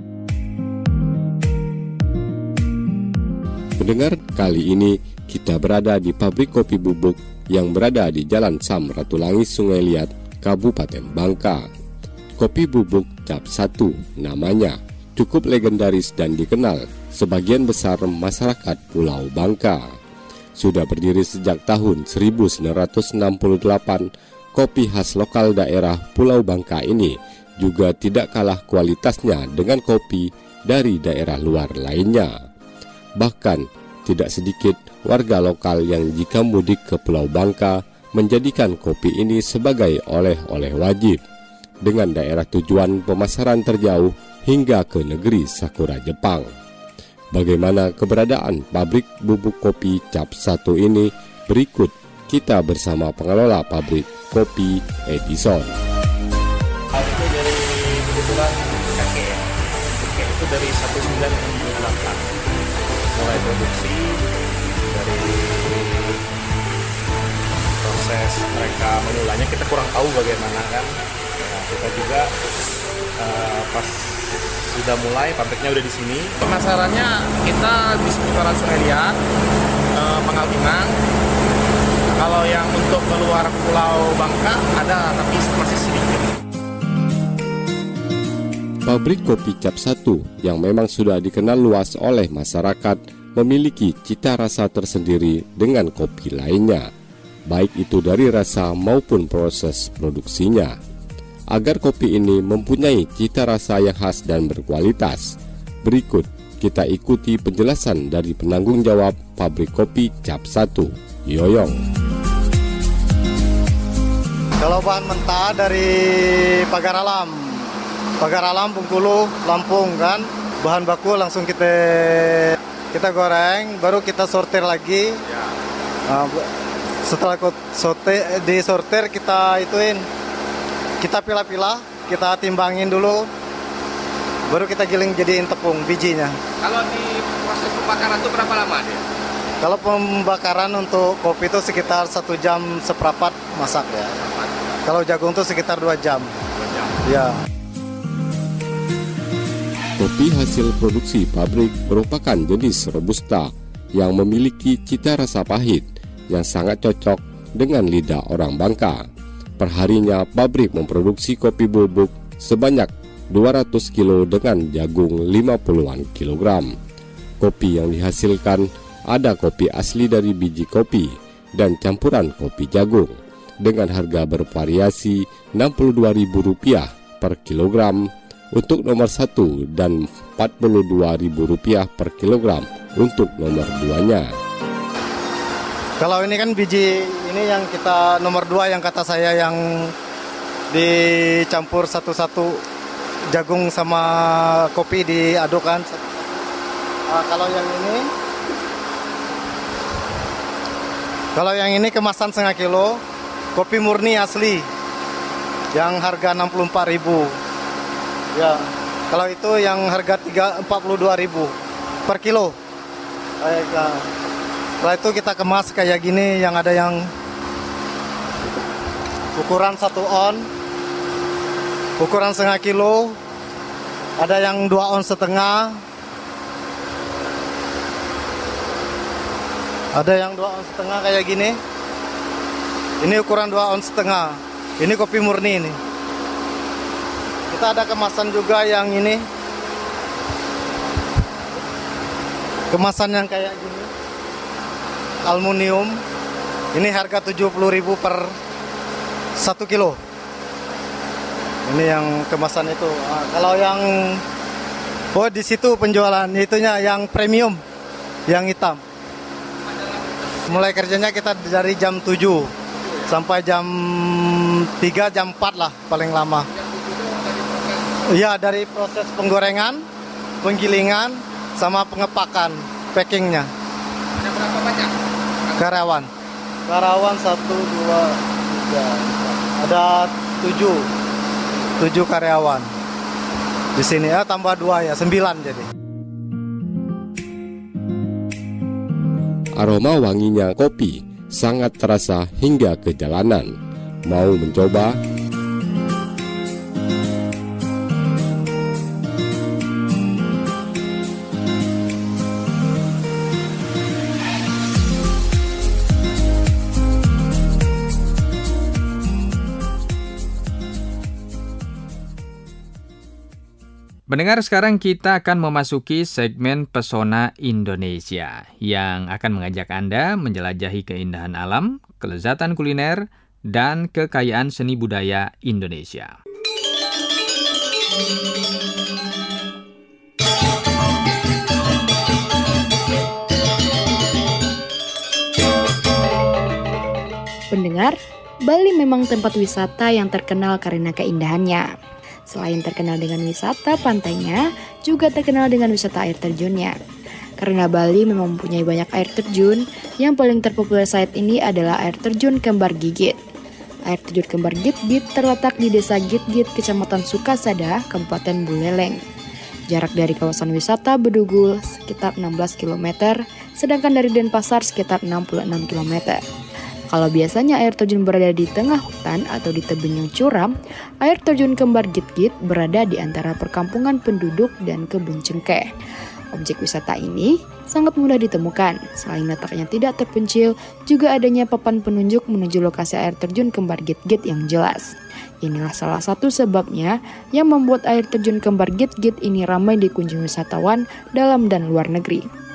Pendengar, kali ini kita berada di pabrik kopi bubuk yang berada di Jalan Sam Ratulangi, Sungai Liat, Kabupaten Bangka. Kopi bubuk Cap satu namanya cukup legendaris dan dikenal sebagian besar masyarakat Pulau Bangka. Sudah berdiri sejak tahun seribu sembilan ratus enam puluh delapan, kopi khas lokal daerah Pulau Bangka ini juga tidak kalah kualitasnya dengan kopi dari daerah luar lainnya. Bahkan tidak sedikit warga lokal yang jika mudik ke Pulau Bangka menjadikan kopi ini sebagai oleh-oleh wajib, dengan daerah tujuan pemasaran terjauh hingga ke negeri Sakura Jepang. Bagaimana keberadaan pabrik bubuk kopi Cap satu ini? Berikut kita bersama pengelola pabrik kopi Edison. Itu dari kebetulan kakek ya. Kakek itu dari seribu sembilan ratus enam puluh delapan mulai produksi, dari proses mereka memulainya kita kurang tahu bagaimana kan. Nah, kita juga uh, pas sudah mulai pabriknya udah di sini. Pemasarannya kita di seputaran Sungai Liat, uh, Pangkal Pinang. Kalau yang untuk keluar Pulau Bangka ada, tapi masih sedikit. Pabrik kopi Cap satu yang memang sudah dikenal luas oleh masyarakat memiliki cita rasa tersendiri dengan kopi lainnya, baik itu dari rasa maupun proses produksinya. Agar kopi ini mempunyai cita rasa yang khas dan berkualitas, berikut kita ikuti penjelasan dari penanggung jawab pabrik kopi Cap satu, Yoyong. Kalau bahan mentah dari Pagar Alam, Pagar Alam, Bengkulu, Lampung kan, bahan baku langsung kita kita goreng, baru kita sortir lagi. Nah, setelah sortir, disortir kita ituin, kita pilah-pilah, kita timbangin dulu, baru kita giling jadiin tepung bijinya. Kalau di proses pembakaran itu berapa lama dia? Kalau pembakaran untuk kopi itu sekitar satu jam seperempat masak ya. Kalau jagung itu sekitar dua jam. Dua jam. Ya. Kopi hasil produksi pabrik merupakan jenis Robusta yang memiliki cita rasa pahit yang sangat cocok dengan lidah orang Bangka. Perharinya pabrik memproduksi kopi bubuk sebanyak dua ratus kilo dengan jagung lima puluhan kilogram. Kopi yang dihasilkan ada kopi asli dari biji kopi dan campuran kopi jagung dengan harga bervariasi enam puluh dua ribu rupiah per kilogram untuk nomor satu dan empat puluh dua ribu rupiah per kilogram untuk nomor duanya. Kalau ini kan biji ini yang kita nomor dua yang kata saya yang dicampur satu-satu jagung sama kopi diadukan. Nah, kalau yang ini, kalau yang ini kemasan setengah kilo, kopi murni asli, yang harga enam puluh empat ribu. Ya, kalau itu yang harga empat puluh dua ribu per kilo. Baik. Setelah itu kita kemas kayak gini, yang ada yang ukuran satu on, ukuran setengah kilo, ada yang dua on setengah, ada yang dua on setengah kayak gini. Ini ukuran dua on setengah. Ini kopi murni ini. Kita ada kemasan juga yang ini, kemasan yang kayak gini. Aluminium, ini harga tujuh puluh ribu per satu kilo. Ini yang kemasan itu. Nah, kalau yang oh di situ penjualan itunya yang premium, yang hitam. Mulai kerjanya kita dari jam tujuh sampai jam tiga, jam empat lah paling lama. Iya, dari proses penggorengan, penggilingan, sama pengepakan, packingnya. Ada berapa banyak karyawan? Karyawan satu, dua, tiga, ada tujuh, tujuh karyawan di sini ya, tambah dua ya, sembilan jadi. Aroma wanginya kopi sangat terasa hingga ke jalanan. Mau mencoba? Pendengar, sekarang kita akan memasuki segmen Pesona Indonesia yang akan mengajak Anda menjelajahi keindahan alam, kelezatan kuliner, dan kekayaan seni budaya Indonesia. Pendengar, Bali memang tempat wisata yang terkenal karena keindahannya. Selain terkenal dengan wisata pantainya, juga terkenal dengan wisata air terjunnya. Karena Bali memang mempunyai banyak air terjun, yang paling terpopuler saat ini adalah air terjun Kembar Gigit. Air terjun Kembar Gigit terletak di Desa Gitgit, Kecamatan Sukasada, Kabupaten Buleleng. Jarak dari kawasan wisata Bedugul sekitar enam belas kilometer, sedangkan dari Denpasar sekitar enam puluh enam kilometer. Kalau biasanya air terjun berada di tengah hutan atau di tebing yang curam, air terjun Kembar Gitgit berada di antara perkampungan penduduk dan kebun cengkeh. Objek wisata ini sangat mudah ditemukan. Selain letaknya tidak terpencil, juga adanya papan penunjuk menuju lokasi air terjun Kembar Gitgit yang jelas. Inilah salah satu sebabnya yang membuat air terjun Kembar Gitgit ini ramai dikunjungi wisatawan dalam dan luar negeri.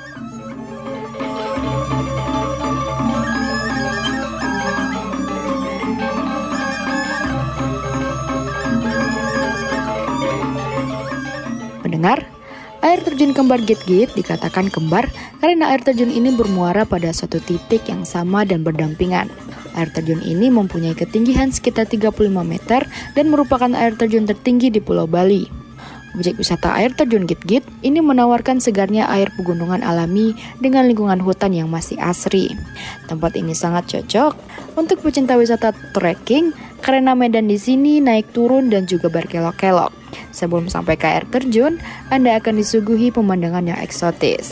Pendengar, air terjun Kembar Gitgit dikatakan kembar karena air terjun ini bermuara pada suatu titik yang sama dan berdampingan. Air terjun ini mempunyai ketinggian sekitar tiga puluh lima meter dan merupakan air terjun tertinggi di Pulau Bali. Objek wisata air terjun Gitgit ini menawarkan segarnya air pegunungan alami dengan lingkungan hutan yang masih asri. Tempat ini sangat cocok untuk pecinta wisata trekking karena medan di sini naik turun dan juga berkelok-kelok. Sebelum sampai ke air terjun, Anda akan disuguhi pemandangan yang eksotis.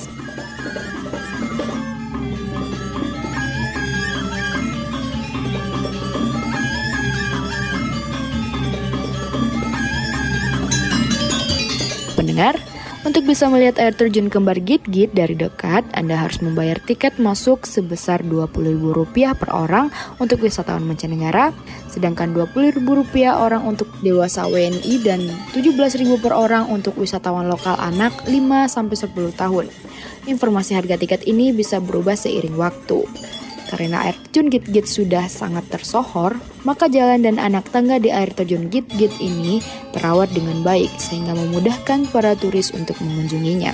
Pendengar, untuk bisa melihat air terjun Kembar Gitgit dari dekat, Anda harus membayar tiket masuk sebesar dua puluh ribu rupiah per orang untuk wisatawan mancanegara, sedangkan dua puluh ribu rupiah orang untuk dewasa W N I dan tujuh belas ribu per orang untuk wisatawan lokal anak lima sampai sepuluh tahun. Informasi harga tiket ini bisa berubah seiring waktu. Karena air terjun Gitgit sudah sangat tersohor, maka jalan dan anak tangga di air terjun Gitgit ini terawat dengan baik sehingga memudahkan para turis untuk mengunjunginya.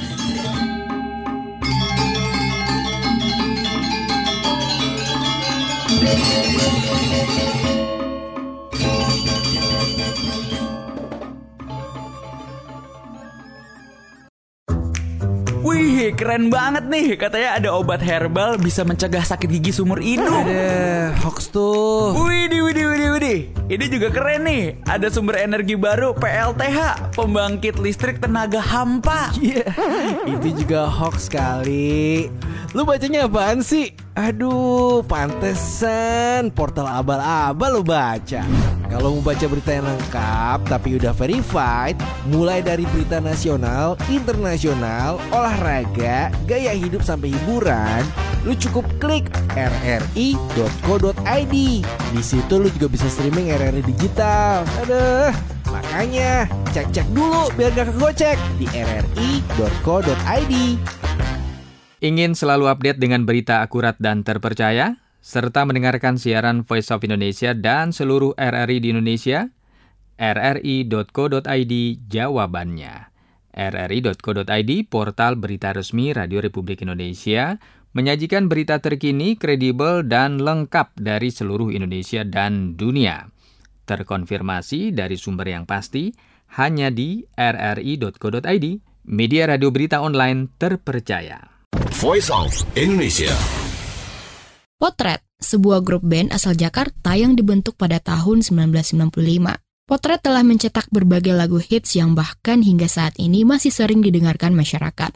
Wih, keren banget nih. Katanya ada obat herbal bisa mencegah sakit gigi seumur hidup. Ada hoax tuh. Widih, widih, widih, widih. Ini juga keren nih. Ada sumber energi baru P L T H, pembangkit listrik tenaga hampa. Iya, yeah. Itu juga hoax kali. Lu bacanya apaan sih? Aduh, pantesan portal abal-abal lu baca. Kalau mau baca berita yang lengkap tapi udah verified, mulai dari berita nasional, internasional, olahraga, gaya hidup sampai hiburan, lu cukup klik r r i dot co dot i d. Di situ lu juga bisa streaming R R I digital. Aduh, makanya cek-cek dulu biar gak kegocek di r r i dot co dot i d. Ingin selalu update dengan berita akurat dan terpercaya? Serta mendengarkan siaran Voice of Indonesia dan seluruh R R I di Indonesia? r r i dot co dot i d jawabannya. r r i dot co dot i d, portal berita resmi Radio Republik Indonesia, menyajikan berita terkini, kredibel, dan lengkap dari seluruh Indonesia dan dunia. Terkonfirmasi dari sumber yang pasti, hanya di r r i dot co dot i d, media radio berita online terpercaya. Voice of Indonesia. Potret, sebuah grup band asal Jakarta yang dibentuk pada tahun sembilan belas sembilan puluh lima. Potret telah mencetak berbagai lagu hits yang bahkan hingga saat ini masih sering didengarkan masyarakat.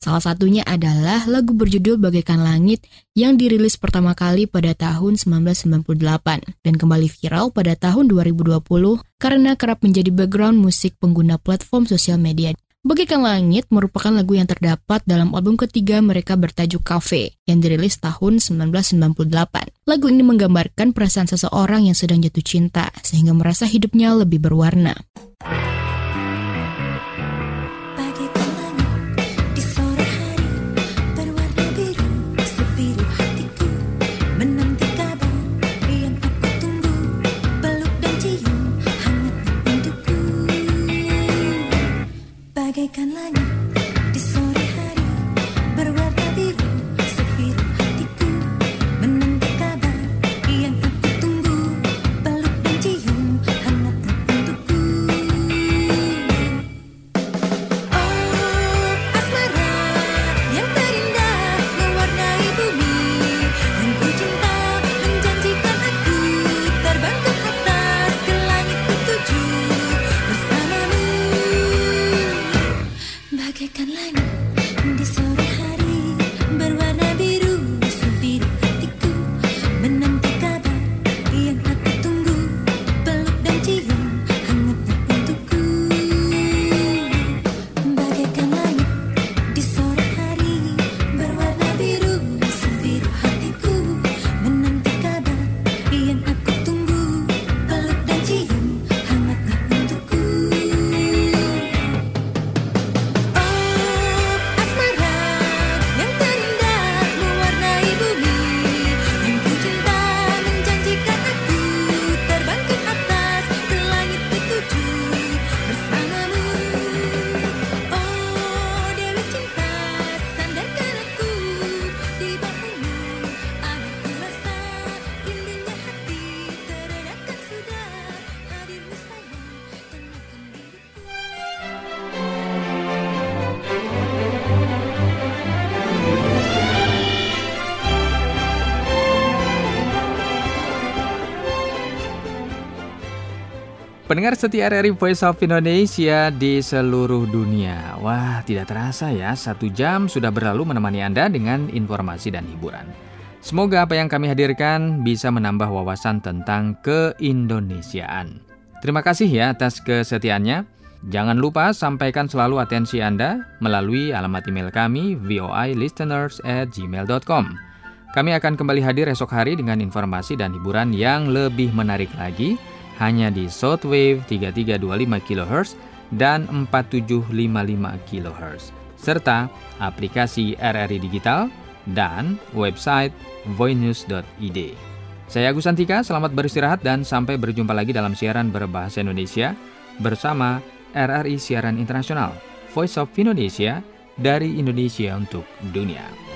Salah satunya adalah lagu berjudul Bagaikan Langit yang dirilis pertama kali pada tahun sembilan belas sembilan puluh delapan dan kembali viral pada tahun dua ribu dua puluh karena kerap menjadi background musik pengguna platform sosial media. Bagaikan Langit merupakan lagu yang terdapat dalam album ketiga mereka bertajuk Cafe yang dirilis tahun sembilan belas sembilan puluh delapan. Lagu ini menggambarkan perasaan seseorang yang sedang jatuh cinta sehingga merasa hidupnya lebih berwarna. Bagaikan langit di sore hari berwarna biru, sebiru hatiku menanti kabar yang aku tunggu, peluk dan cium hangatnya untukku. Oh asmara yang terindah mewarnai bumi, yang ku cinta menjanjikan aku terbang ke atas ke langit ketujuh bersamamu. Bagaikan langit di sore hari berwarna biru, sebiru hatiku menanti kabar yang aku tunggu, peluk dan cium hangatnya untukku. Bagaikan langit di sore hari berwarna biru, sebiru hatiku menanti kabar yang aku tunggu, peluk dan cium hangatnya untukku. Pendengar setia R R I Voice of Indonesia di seluruh dunia. Wah, tidak terasa ya, satu jam sudah berlalu menemani Anda dengan informasi dan hiburan. Semoga apa yang kami hadirkan bisa menambah wawasan tentang keindonesiaan. Terima kasih ya atas kesetiaannya. Jangan lupa sampaikan selalu atensi Anda melalui alamat email kami v o i listeners at gmail dot com. Kami akan kembali hadir esok hari dengan informasi dan hiburan yang lebih menarik lagi, hanya di Shortwave tiga tiga dua lima kilohertz dan empat tujuh lima lima kilohertz, serta aplikasi R R I Digital dan website voinews dot i d. Saya Agus Antika, selamat beristirahat dan sampai berjumpa lagi dalam siaran berbahasa Indonesia bersama R R I Siaran Internasional, Voice of Indonesia, dari Indonesia untuk dunia.